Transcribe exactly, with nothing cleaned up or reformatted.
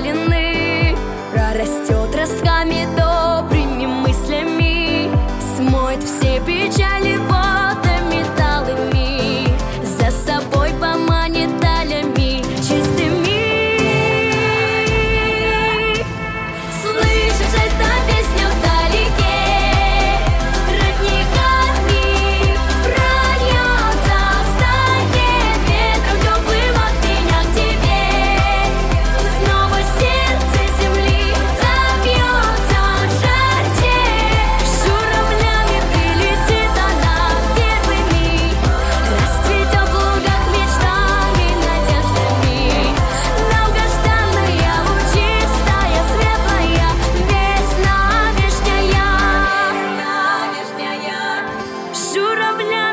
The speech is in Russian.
длины, прорастет ростками добрыми мыслями, смоет все печали водами талыми, за собой поманит далями чистыми. Слышишь, эта песня вдалеке родниками прольется, встанет ветром теплым от меня к тебе. Снова сердце земли забьется жарче, журавлями прилетит она первыми, расцветет в лугах мечтами, надеждами. Долгожданная, лучистая, светлая весна вишняя, журавля